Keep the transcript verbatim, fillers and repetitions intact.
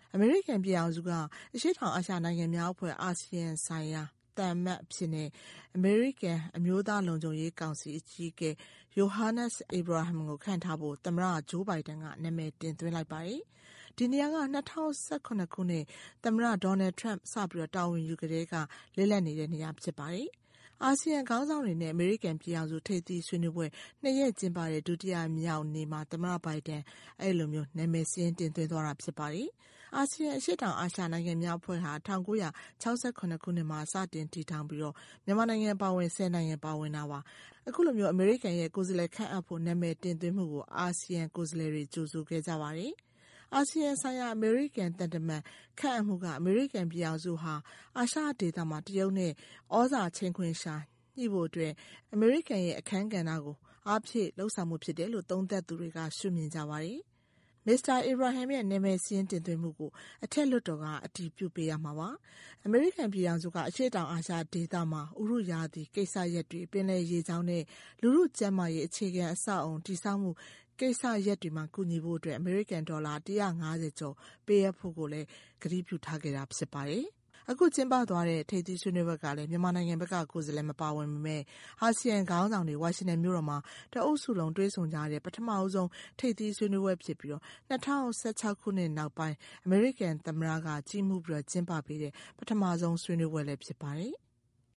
အမေရိကန်ပြည်ထောင်စုကအရှေ့တောင်အာရှနိုင်ငံများအဖွဲ့အာဆီယံဆိုင်ရာတန်မတ်ဖြစ်တဲ့အမေရိကန်အမျိုးသားလုံခြုံရေးကောင်စီအကြီးအကဲယိုဟာနက်စ်အေဘရာဟမ်ကိုခန့်ထားဖို့သမ္မတဂျိုးဘိုင်ဒန်ကနာမည်တင်သွင်းလိုက်ပါတယ်။ဒီနေရာက၂၀၁၇ခုနှစ်သမ္မတဒေါ်နယ်ထရန့်စပြီးတာဝန်ယူကတည်းကလစ်လပ်နေတဲ့နေရာဖြစ်ပါတယ်။အာဆီယံခေါင်းဆောင်တွေနဲ့အမေရိကန်ပြည်ထောင်စုထိပ်သီးဆွေးနွေးပွဲနှစ်ရက်ကျင်းပတဲ့ဒုတိယမြောက်နေ့မှာသမ္မတဘိုင်ဒန်အဲ့လိုမျိုးနာမည်စာရင်းတင်သွင်းသွားတာဖြစ်ပါတယ်။အာဆီယံအရှေ့တောင်အာရှနိုင်ငံများအဖွဲ့ဟာ၁၉၆၇ခုနှစ်မှာစတင်တည်ထောင်ပြီးတော့မြန်မာနိုင်ငံပါဝင်ဆယ်နိုင်ငံပါဝင်တာပါ။အခုလိုမျိုးအမေရိကန်ရဲ့ကိုယ်စားလှယ်ခန့်အပ်ဖို့နာမည်တင်သွင်းမှုကိုအာဆီယံကိုယ်စားလှယ်တွေကြိုဆိုခဲ့ကြပါတယ်။အာဆီယံဆိုင်ရာအမေရိကန်တန်တမန်ခန့်အပ်မှုကအမေရိကန်ပြည်ထောင်စုဟာအာရှဒေသမှာတရုတ်နဲ့ဩဇာချိန်ခွင်ရှာညှိဖို့အတွက်အမေရိကန်ရဲ့အခန်းကဏ္ဍကိုအားဖြည့်လှုပ်ဆောင်မှုဖြစ်တယ်လို့သုံးသပ်သူတွေကရှုမြင်ကြပါတယ်။မစ္စတာအေဘရာဟမ်ရဲ့နာမည်စာရင်းတင်သွင်းမှုကိုအထက်လွှတ်တော်ကအတည်ပြုပေးရမှာပါ။အမေရိကန်ပြည်ထောင်စုကအရှေ့တောင်အာရှဒေသမှာဥရုရာသီကိစ္စရပ်တွေပင်လယ်ရေကြောင်းနဲ့လူမှုကျန်းမာရေးအခြေခံအဆောက်အအုံတည်ဆောက်မှုကိစ္စရပ်တွေမှာကူညီဖို့အတွက်အမေရိကန်ဒေါ်လာ၁၅၀ကျော်ပေးအပ်ဖို့ကိုလည်းကတိပြုထားခဲ့တာဖြစ်ပါတယ်။အခုကျင်းပသွားတဲ့ထိပ်သီးဆွေးနွေးပွဲကလည်းမြန်မာနိုင်ငံဘက်ကကိုယ်စားလှယ်မပါဝင်ပေမဲ့အာဆီယံခေါင်းဆောင်တွေဝါရှင်တန်မြို့တော်မှာတအုပ်စုလုံးတွဲဆုံကြတဲ့ပထမအဆုံးထိပ်သီးဆွေးနွေးပွဲဖြစ်ပြီးတော့၂၀၁၆ခုနှစ်နောက်ပိုင်းအမေရိကန်သမ္မတကကြီးမှုပြီးတော့ကျင်းပပေးတဲ့ပထမဆုံးဆွေးနွေးပွဲလည်းဖြစ်ပါတယ်။